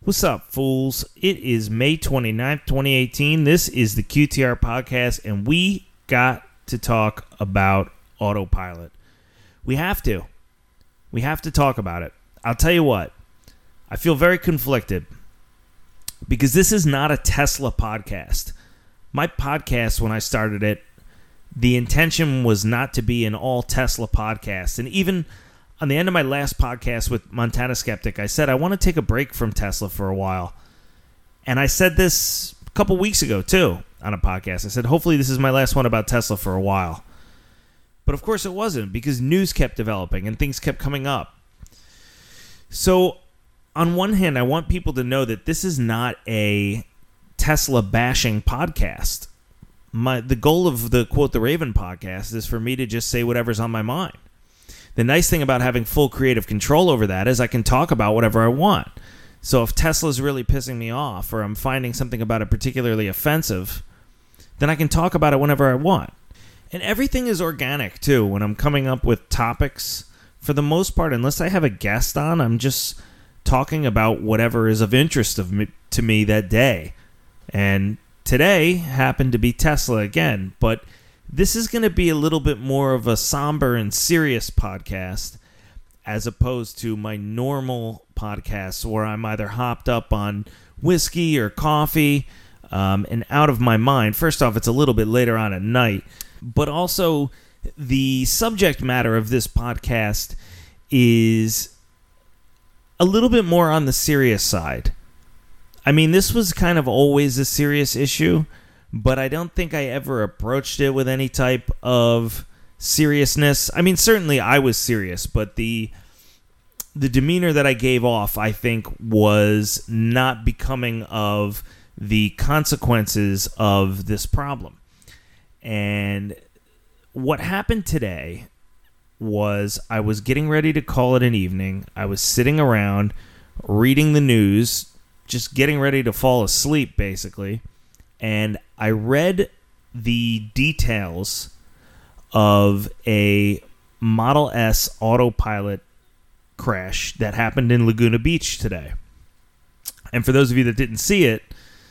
What's up, fools? It is May 29th, 2018. This is the QTR podcast, and we got to talk about autopilot. We have to. We have to talk about it. I'll tell you what. I feel very conflicted because this is not a Tesla podcast. My podcast, when I started it, the intention was not to be an all Tesla podcast. And even on the end of my last podcast with Montana Skeptic, I said I want to take a break from Tesla for a while. And I said this a couple weeks ago, too, on a podcast. I said, hopefully this is my last one about Tesla for a while. But of course it wasn't, because news kept developing and things kept coming up. So on one hand, I want people to know that this is not a Tesla bashing podcast. The goal of the Quote the Raven podcast is for me to just say whatever's on my mind. The nice thing about having full creative control over that is I can talk about whatever I want. So if Tesla's really pissing me off or I'm finding something about it particularly offensive, then I can talk about it whenever I want. And everything is organic, too, when I'm coming up with topics. For the most part, unless I have a guest on, I'm just talking about whatever is of interest to me that day. And today happened to be Tesla again, but this is going to be a little bit more of a somber and serious podcast as opposed to my normal podcasts where I'm either hopped up on whiskey or coffee and out of my mind. First off, it's a little bit later on at night, but also the subject matter of this podcast is a little bit more on the serious side. I mean, this was kind of always a serious issue, but I don't think I ever approached it with any type of seriousness. I mean, certainly I was serious, but the demeanor that I gave off, I think, was not becoming of the consequences of this problem. And what happened today was I was getting ready to call it an evening. I was sitting around reading the news, just getting ready to fall asleep, basically. And I read the details of a Model S autopilot crash that happened in Laguna Beach today. And for those of you that didn't see it,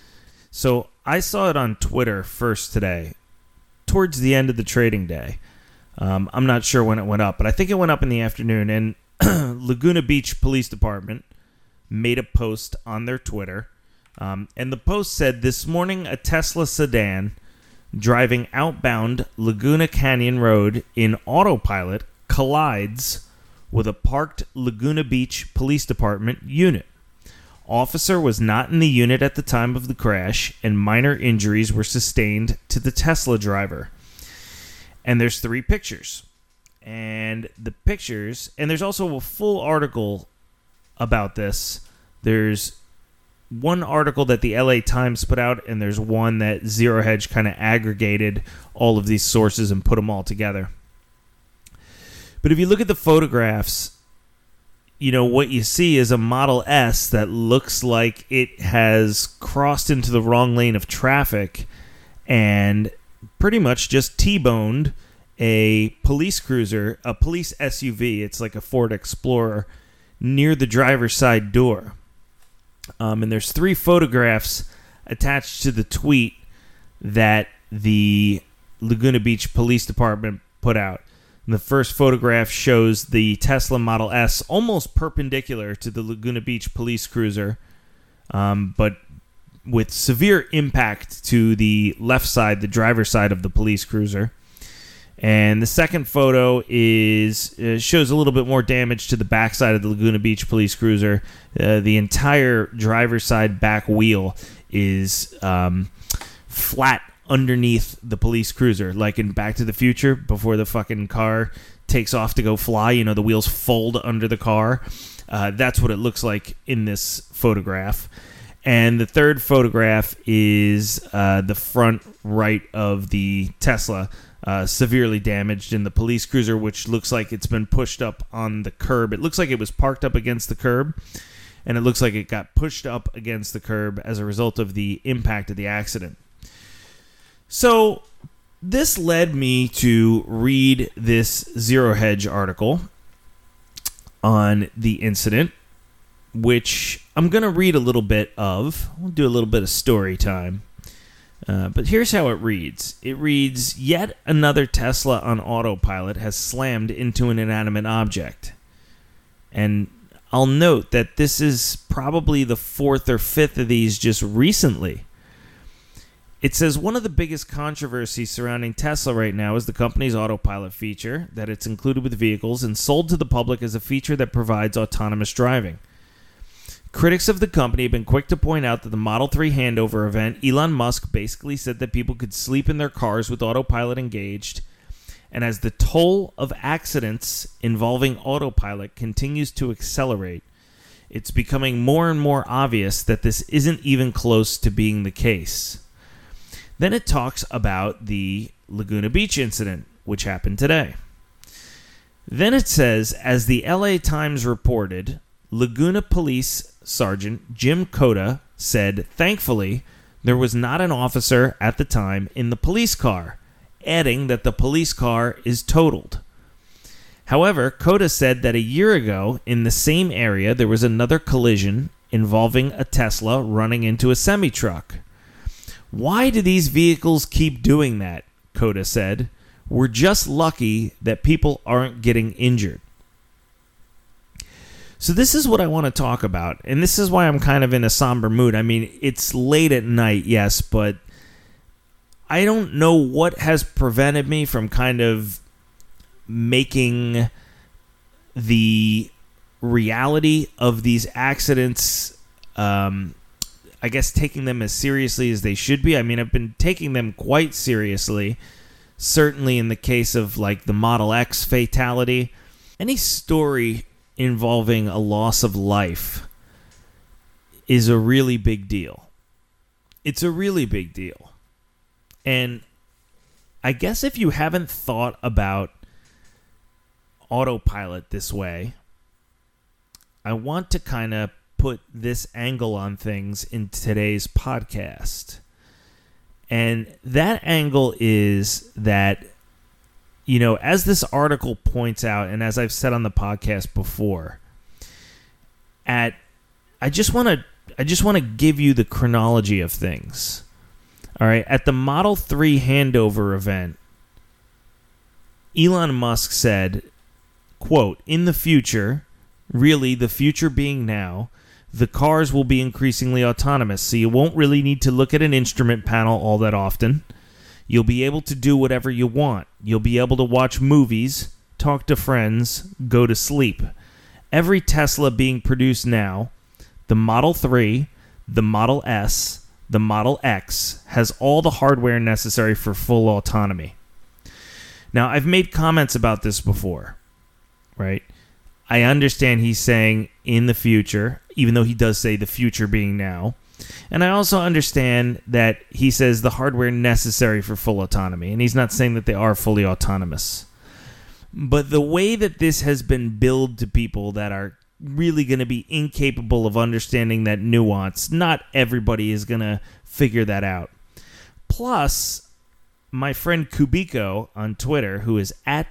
so I saw it on Twitter first today, towards the end of the trading day. I'm not sure when it went up, but I think it went up in the afternoon. And Laguna Beach Police Department made a post on their Twitter. And the post said, this morning a Tesla sedan driving outbound Laguna Canyon Road in autopilot collides with a parked Laguna Beach Police Department unit. Officer was not in the unit at the time of the crash, and minor injuries were sustained to the Tesla driver. And there's 3 pictures. And the pictures, and there's also a full article about this. There's one article that the LA Times put out, and there's one that Zero Hedge kind of aggregated all of these sources and put them all together. But if you look at the photographs, you know, what you see is a Model S that looks like it has crossed into the wrong lane of traffic and pretty much just T-boned a police cruiser, a police SUV. It's like a Ford Explorer near the driver's side door. And there's 3 photographs attached to the tweet that the Laguna Beach Police Department put out. And the first photograph shows the Tesla Model S almost perpendicular to the Laguna Beach police cruiser, but with severe impact to the left side, the driver's side of the police cruiser. And the second photo shows a little bit more damage to the backside of the Laguna Beach police cruiser. The entire driver's side back wheel is flat underneath the police cruiser, like in Back to the Future, before the fucking car takes off to go fly. You know, the wheels fold under the car. That's what it looks like in this photograph. And the third photograph is the front right of the Tesla, severely damaged in the police cruiser, which looks like it's been pushed up on the curb. It looks like it was parked up against the curb, and it looks like it got pushed up against the curb as a result of the impact of the accident. So this led me to read this Zero Hedge article on the incident which I'm going to read a little bit of. We'll do a little bit of story time. But here's how it reads. It reads, yet another Tesla on autopilot has slammed into an inanimate object. And I'll note that this is probably the fourth or fifth of these just recently. It says one of the biggest controversies surrounding Tesla right now is the company's autopilot feature, that it's included with vehicles and sold to the public as a feature that provides autonomous driving. Critics of the company have been quick to point out that the Model 3 handover event, Elon Musk basically said that people could sleep in their cars with autopilot engaged, and as the toll of accidents involving autopilot continues to accelerate, it's becoming more and more obvious that this isn't even close to being the case. Then it talks about the Laguna Beach incident, which happened today. Then it says, as the LA Times reported, Laguna Police Sergeant Jim Cota said, thankfully, there was not an officer at the time in the police car, adding that the police car is totaled. However, Cota said that a year ago, in the same area, there was another collision involving a Tesla running into a semi-truck. Why do these vehicles keep doing that? Cota said. We're just lucky that people aren't getting injured. So this is what I want to talk about, and this is why I'm kind of in a somber mood. I mean, it's late at night, yes, but I don't know what has prevented me from kind of making the reality of these accidents, I guess, taking them as seriously as they should be. I mean, I've been taking them quite seriously, certainly in the case of, like, the Model X fatality. Any story involving a loss of life is a really big deal. It's a really big deal. And I guess if you haven't thought about autopilot this way, I want to kind of put this angle on things in today's podcast. And that angle is that, you know, as this article points out, and as I've said on the podcast before, I just want to give you the chronology of things. All right, at the Model 3 handover event, Elon Musk said, quote, in the future, really the future being now, the cars will be increasingly autonomous, so you won't really need to look at an instrument panel all that often. You'll be able to do whatever you want. You'll be able to watch movies, talk to friends, go to sleep. Every Tesla being produced now, the Model 3, the Model S, the Model X, has all the hardware necessary for full autonomy. Now, I've made comments about this before, right? I understand he's saying in the future, even though he does say the future being now. And I also understand that he says the hardware necessary for full autonomy, and he's not saying that they are fully autonomous. But the way that this has been billed to people that are really going to be incapable of understanding that nuance, not everybody is going to figure that out. Plus, my friend Kubiko on Twitter, who is at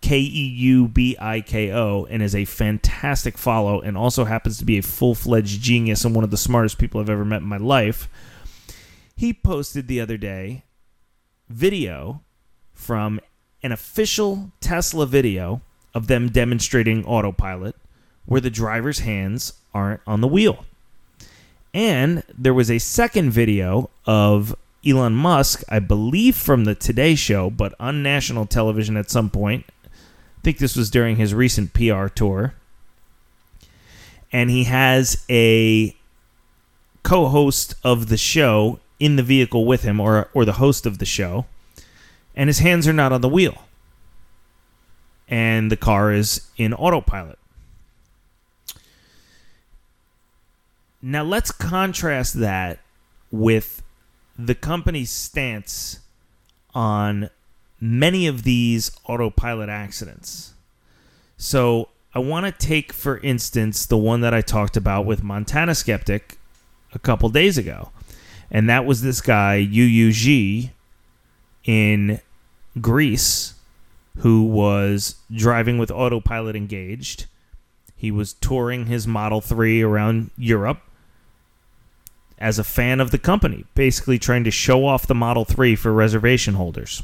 Keubiko and is a fantastic follow and also happens to be a full-fledged genius and one of the smartest people I've ever met in my life, he posted the other day video from an official Tesla video of them demonstrating autopilot where the driver's hands aren't on the wheel. And there was a second video of Elon Musk, I believe from the Today Show, but on national television at some point. I think this was during his recent PR tour. And he has a co-host of the show in the vehicle with him, or the host of the show, and his hands are not on the wheel. And the car is in autopilot. Now let's contrast that with the company's stance on many of these autopilot accidents. So I want to take, for instance, the one that I talked about with Montana Skeptic a couple days ago. And that was this guy, UUG, in Greece, who was driving with autopilot engaged. He was touring his Model 3 around Europe as a fan of the company, basically trying to show off the Model 3 for reservation holders.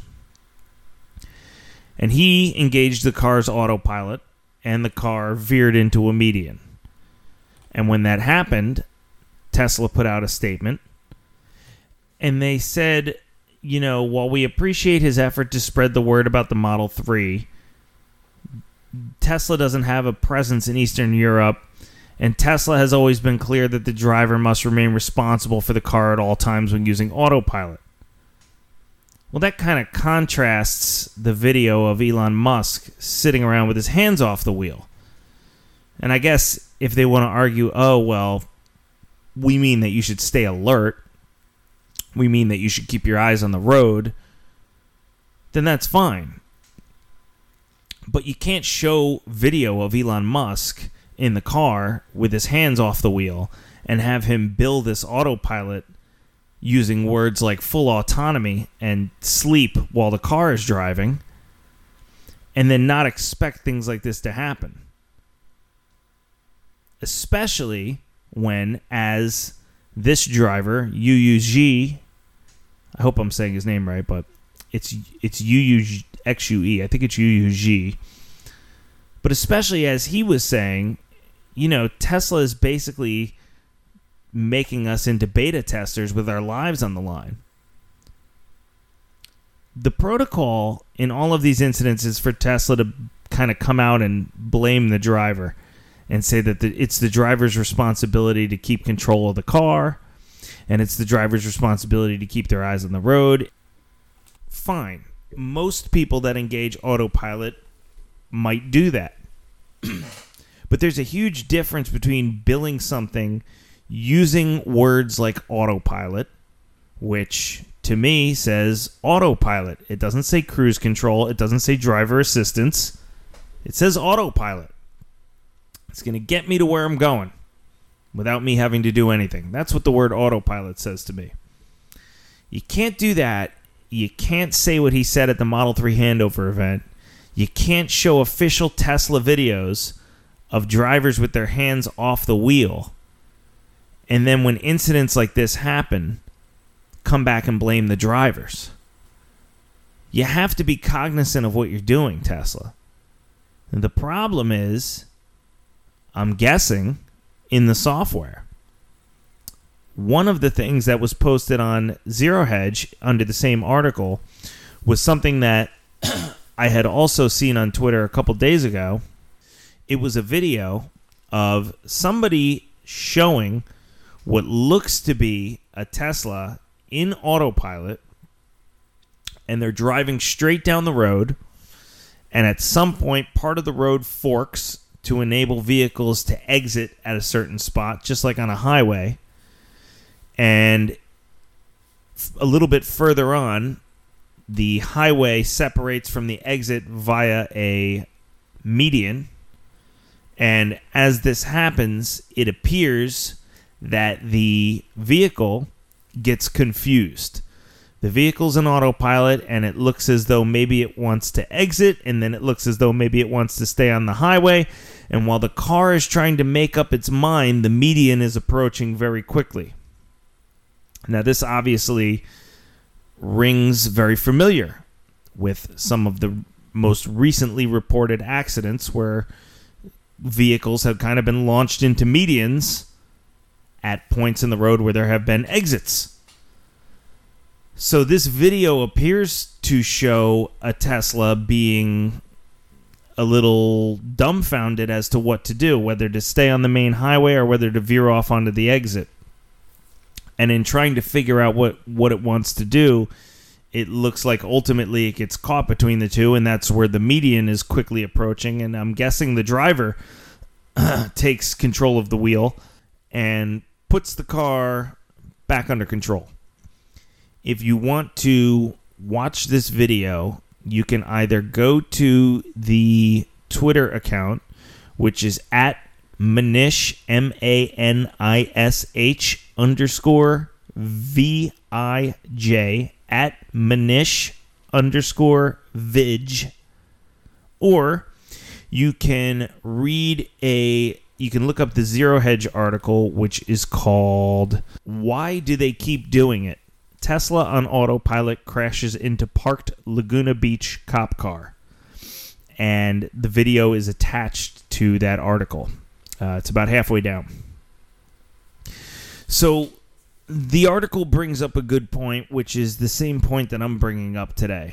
And he engaged the car's autopilot, and the car veered into a median. And when that happened, Tesla put out a statement, and they said, while we appreciate his effort to spread the word about the Model 3, Tesla doesn't have a presence in Eastern Europe, and Tesla has always been clear that the driver must remain responsible for the car at all times when using autopilot. Well, that kind of contrasts the video of Elon Musk sitting around with his hands off the wheel. And I guess if they want to argue, we mean that you should stay alert, we mean that you should keep your eyes on the road, then that's fine. But you can't show video of Elon Musk in the car with his hands off the wheel and have him build this autopilot using words like full autonomy and sleep while the car is driving, and then not expect things like this to happen. Especially when, as this driver, Yu Xue, I hope I'm saying his name right, but it's Yu Xue. I think it's Yu Xue. But especially as he was saying, Tesla is basically making us into beta testers with our lives on the line. The protocol in all of these incidents is for Tesla to kind of come out and blame the driver and say that it's the driver's responsibility to keep control of the car, and it's the driver's responsibility to keep their eyes on the road. Fine. Most people that engage autopilot might do that. But there's a huge difference between billing something using words like autopilot, which to me says autopilot. It doesn't say cruise control. It doesn't say driver assistance. It says autopilot. It's going to get me to where I'm going without me having to do anything. That's what the word autopilot says to me. You can't do that. You can't say what he said at the Model 3 handover event. You can't show official Tesla videos of drivers with their hands off the wheel. And then when incidents like this happen, come back and blame the drivers. You have to be cognizant of what you're doing, Tesla. And the problem is, I'm guessing, in the software. One of the things that was posted on Zero Hedge under the same article was something that I had also seen on Twitter a couple days ago. It was a video of somebody showing what looks to be a Tesla in autopilot, and they're driving straight down the road, and at some point part of the road forks to enable vehicles to exit at a certain spot, just like on a highway. And a little bit further on, the highway separates from the exit via a median. And as this happens, it appears that the vehicle gets confused. The vehicle's in autopilot, and it looks as though maybe it wants to exit, and then it looks as though maybe it wants to stay on the highway. And while the car is trying to make up its mind, the median is approaching very quickly. Now, this obviously rings very familiar with some of the most recently reported accidents where vehicles have kind of been launched into medians at points in the road where there have been exits. So this video appears to show a Tesla being a little dumbfounded as to what to do, whether to stay on the main highway or whether to veer off onto the exit. And in trying to figure out what it wants to do, it looks like ultimately it gets caught between the two, and that's where the median is quickly approaching. And I'm guessing the driver takes control of the wheel and puts the car back under control. If you want to watch this video, you can either go to the Twitter account, which is at Manish, MANISH _VIJ, at Manish _Vij, or You can you can look up the Zero Hedge article, which is called "Why Do They Keep Doing It? Tesla on Autopilot Crashes into Parked Laguna Beach Cop Car." And the video is attached to that article. It's about halfway down. So the article brings up a good point, which is the same point that I'm bringing up today,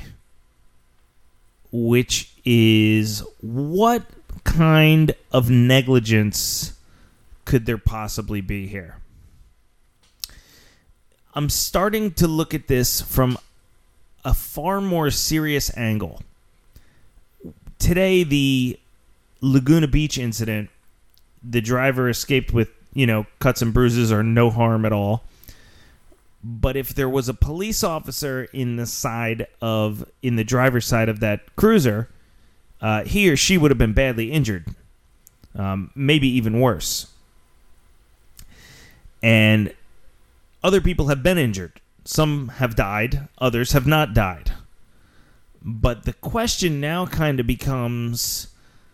which is what kind of negligence could there possibly be here? I'm starting to look at this from a far more serious angle. Today, the Laguna Beach incident, the driver escaped with, cuts and bruises or no harm at all. But if there was a police officer in the driver's side of that cruiser, he or she would have been badly injured, maybe even worse. And other people have been injured. Some have died, others have not died. But the question now kind of becomes,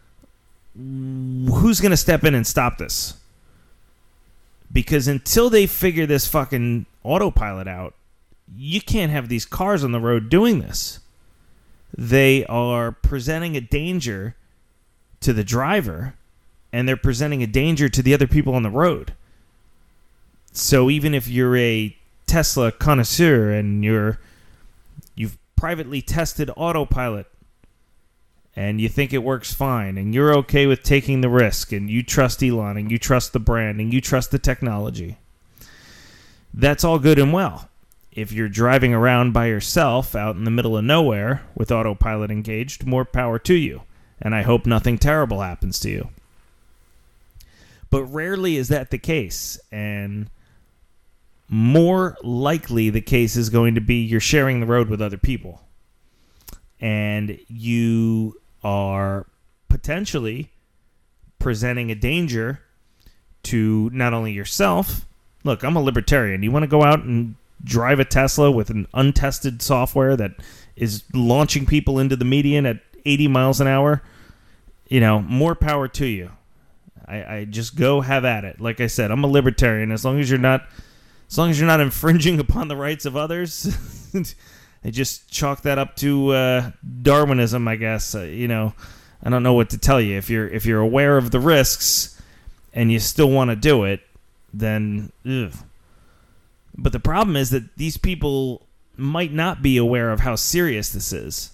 who's going to step in and stop this? Because until they figure this fucking autopilot out, you can't have these cars on the road doing this. They are presenting a danger to the driver, and they're presenting a danger to the other people on the road. So even if you're a Tesla connoisseur and you've privately tested autopilot and you think it works fine and you're okay with taking the risk and you trust Elon and you trust the brand and you trust the technology, that's all good and well. If you're driving around by yourself out in the middle of nowhere with autopilot engaged, more power to you. And I hope nothing terrible happens to you. But rarely is that the case. And more likely the case is going to be you're sharing the road with other people. And you are potentially presenting a danger to not only yourself. Look, I'm a libertarian. You want to go out and drive a Tesla with an untested software that is launching people into the median at 80 miles an hour? More power to you. I just go have at it. Like I said, I'm a libertarian. As long as you're not infringing upon the rights of others, I just chalk that up to Darwinism, I guess. I don't know what to tell you. If you're aware of the risks and you still want to do it, then ugh. But the problem is that these people might not be aware of how serious this is.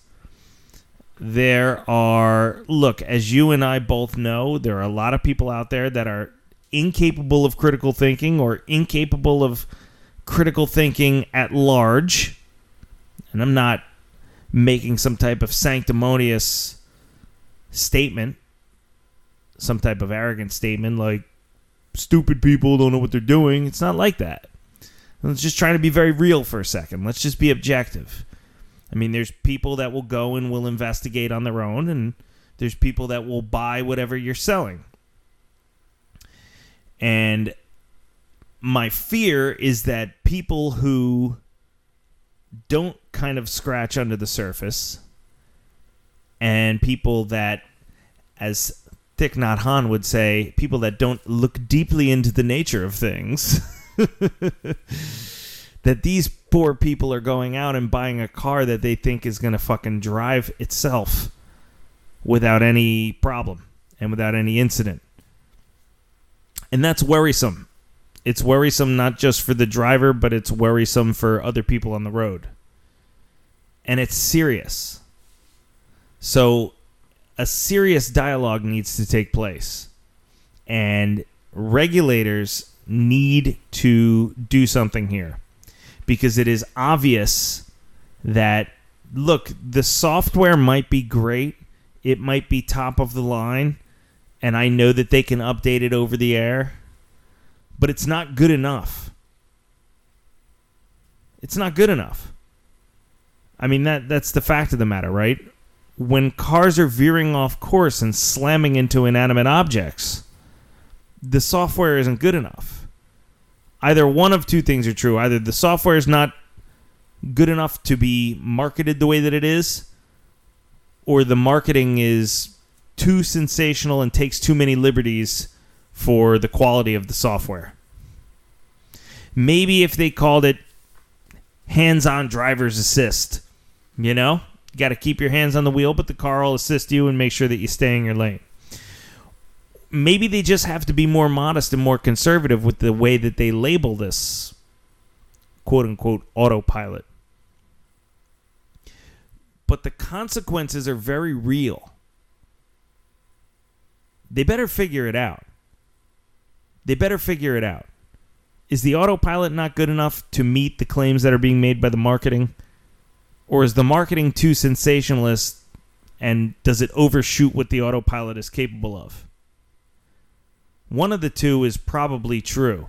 Look, as you and I both know, there are a lot of people out there that are incapable of critical thinking or incapable of critical thinking at large. And I'm not making some type of sanctimonious statement, some type of arrogant statement like stupid people don't know what they're doing. It's not like that. Let's just try to be very real for a second. Let's just be objective. I mean, there's people that will go and will investigate on their own, and there's people that will buy whatever you're selling. And my fear is that people who don't kind of scratch under the surface, and people that, as Thich Nhat Hanh would say, people that don't look deeply into the nature of things, that these poor people are going out and buying a car that they think is going to fucking drive itself without any problem and without any incident. And that's worrisome. It's worrisome not just for the driver, but it's worrisome for other people on the road. And it's serious. So a serious dialogue needs to take place. And regulators need to do something here, because it is obvious that, look, the software might be great, it might be top of the line, and I know that they can update it over the air, but it's not good enough. It's not good enough. I mean, that's the fact of the matter, right? When cars are veering off course and slamming into inanimate objects, the software isn't good enough. Either one of two things are true. Either the software is not good enough to be marketed the way that it is, or the marketing is too sensational and takes too many liberties for the quality of the software. Maybe if they called it hands-on driver's assist, you know? You got to keep your hands on the wheel, but the car will assist you and make sure that you stay in your lane. Maybe they just have to be more modest and more conservative with the way that they label this quote-unquote autopilot. But the consequences are very real. They better figure it out. Is the autopilot not good enough to meet the claims that are being made by the marketing? Or is the marketing too sensationalist, and does it overshoot what the autopilot is capable of? One of the two is probably true.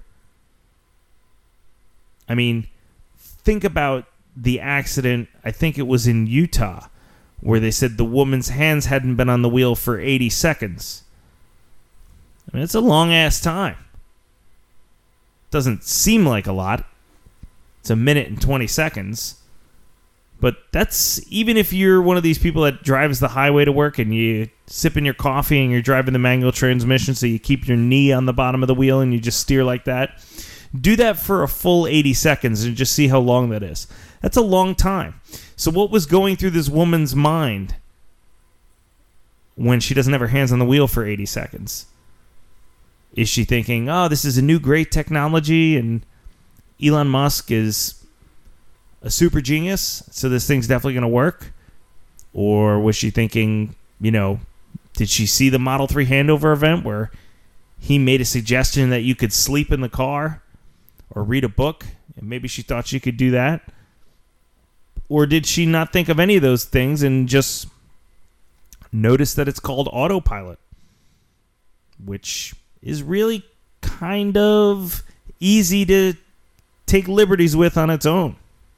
I mean, think about the accident, I think it was in Utah, where they said the woman's hands hadn't been on the wheel for 80 seconds. I mean, it's a long-ass time. Doesn't seem like a lot. It's a minute and 20 seconds. But that's, even if you're one of these people that drives the highway to work and you sipping your coffee and you're driving the manual transmission, so you keep your knee on the bottom of the wheel and you just steer like that, do that for a full 80 seconds and just see how long that is. That's a long time. So what was going through this woman's mind when she doesn't have her hands on the wheel for 80 seconds? Is she thinking, oh, this is a new great technology and Elon Musk is a super genius, so this thing's definitely going to work? Or was she thinking, you know, did she see the Model 3 handover event where he made a suggestion that you could sleep in the car or read a book, and maybe she thought she could do that? Or did she not think of any of those things and just notice that it's called autopilot, which is really kind of easy to take liberties with on its own?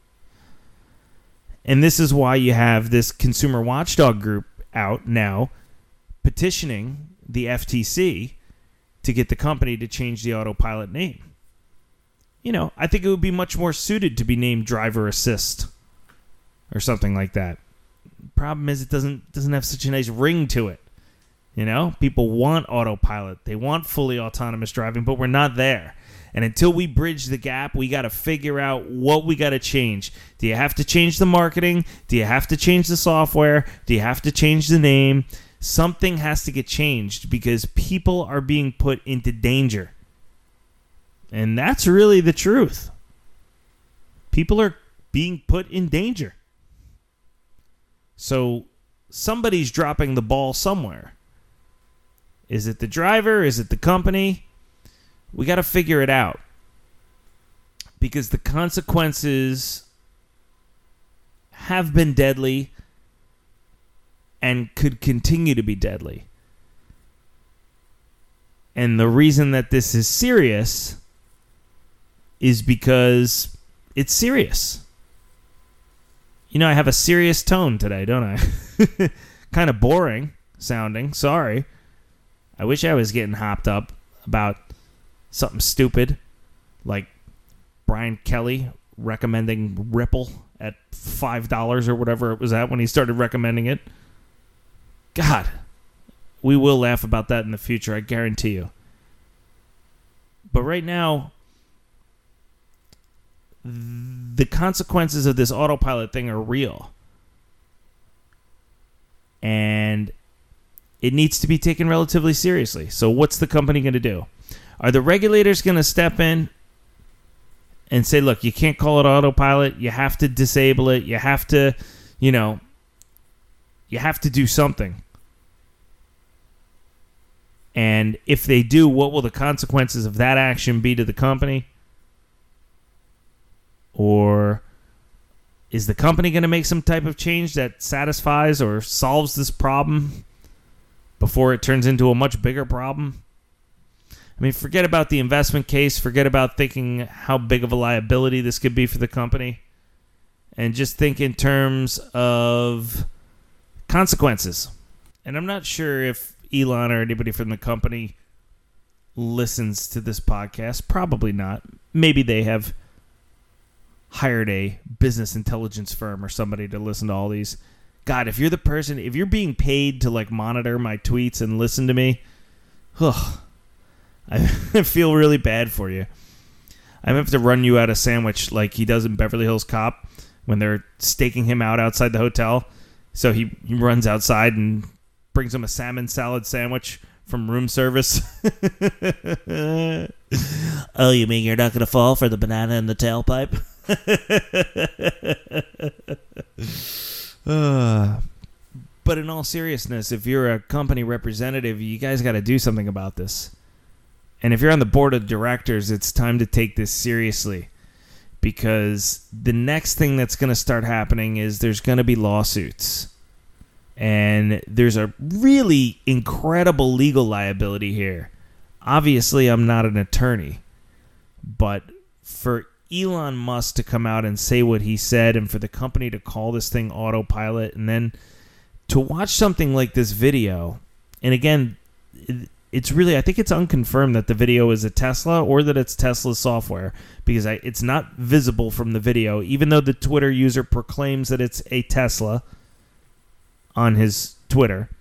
And this is why you have this consumer watchdog group out now petitioning the FTC to get the company to change the autopilot name. You know, I think it would be much more suited to be named Driver Assist or something like that. Problem is, it doesn't have such a nice ring to it. You know, people want autopilot. They want fully autonomous driving, but we're not there. And until we bridge the gap, we got to figure out what we got to change. Do you have to change the marketing? Do you have to change the software? Do you have to change the name? Something has to get changed because people are being put into danger. And that's really the truth. People are being put in danger. So somebody's dropping the ball somewhere. Is it the driver? Is it the company? We got to figure it out. Because the consequences have been deadly and could continue to be deadly. And the reason that this is serious is because it's serious. You know, I have a serious tone today, don't I? Kind of boring sounding. Sorry. I wish I was getting hopped up about something stupid like Brian Kelly recommending Ripple at $5 or whatever it was at when he started recommending it. God, we will laugh about that in the future, I guarantee you. But right now, the consequences of this autopilot thing are real. And it needs to be taken relatively seriously. So what's the company going to do? Are the regulators going to step in and say, look, you can't call it autopilot. You have to disable it. You have to, you have to do something. And if they do, what will the consequences of that action be to the company? Or is the company going to make some type of change that satisfies or solves this problem before it turns into a much bigger problem? I mean, forget about the investment case. Forget about thinking how big of a liability this could be for the company. And just think in terms of consequences. And I'm not sure if Elon or anybody from the company listens to this podcast. Probably not. Maybe they have hired a business intelligence firm or somebody to listen to all these God, if you're the person, if you're being paid to like monitor my tweets and listen to me, I feel really bad for you. I have to run you out a sandwich like he does in Beverly Hills Cop when they're staking him out outside the hotel. So he runs outside and brings him a salmon salad sandwich from room service. Oh, you mean you're not going to fall for the banana in the tailpipe? But in all seriousness, if you're a company representative, you guys got to do something about this. And if you're on the board of directors, it's time to take this seriously, because the next thing that's going to start happening is there's going to be lawsuits. And there's a really incredible legal liability here. Obviously, I'm not an attorney, but for Elon Musk to come out and say what he said, and for the company to call this thing autopilot, and then to watch something like this video, and again, it's really, I think it's unconfirmed that the video is a Tesla or that it's Tesla software, because it's not visible from the video, even though the Twitter user proclaims that it's a Tesla on his Twitter.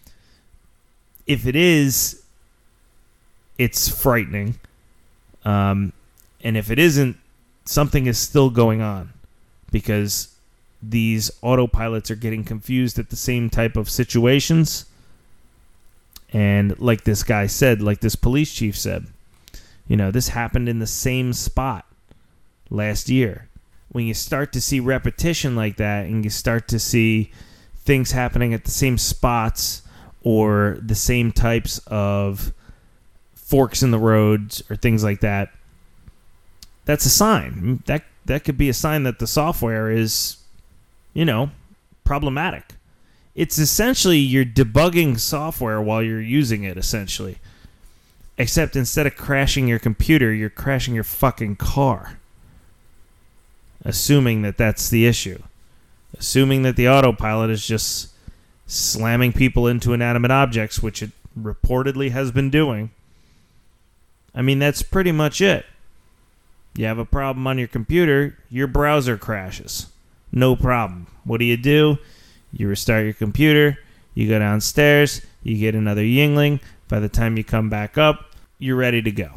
If it is, it's frightening. And if it isn't, something is still going on, because these autopilots are getting confused at the same type of situations. And like this guy said, like this police chief said, this happened in the same spot last year. When you start to see repetition like that, and you start to see things happening at the same spots or the same types of forks in the roads or things like that, that's a sign. That could be a sign that the software is, problematic. It's essentially you're debugging software while you're using it, essentially. Except instead of crashing your computer, you're crashing your fucking car. Assuming that that's the issue. Assuming that the autopilot is just slamming people into inanimate objects, which it reportedly has been doing. I mean, that's pretty much it. You have a problem on your computer, your browser crashes. No problem. What do? You restart your computer, you go downstairs, you get another Yingling. By the time you come back up, you're ready to go.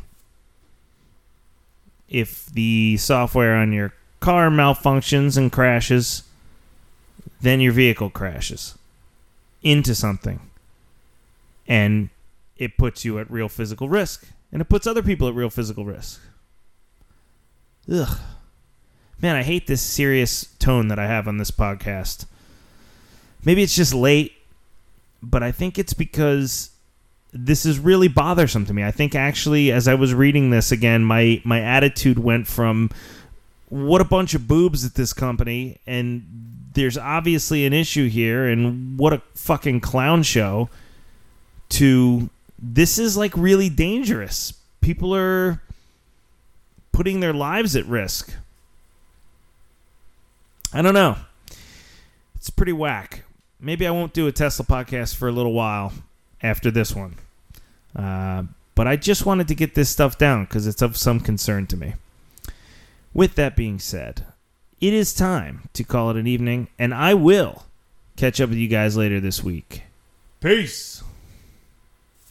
If the software on your car malfunctions and crashes, then your vehicle crashes into something. And it puts you at real physical risk. And it puts other people at real physical risk. Ugh. Man, I hate this serious tone that I have on this podcast. Maybe it's just late, but I think it's because this is really bothersome to me. I think actually, as I was reading this again, my attitude went from what a bunch of boobs at this company, and there's obviously an issue here, and what a fucking clown show, to this is like really dangerous. People are putting their lives at risk. I don't know. It's pretty whack. Maybe I won't do a Tesla podcast for a little while after this one. But I just wanted to get this stuff down because it's of some concern to me. With that being said, it is time to call it an evening, and I will catch up with you guys later this week. Peace.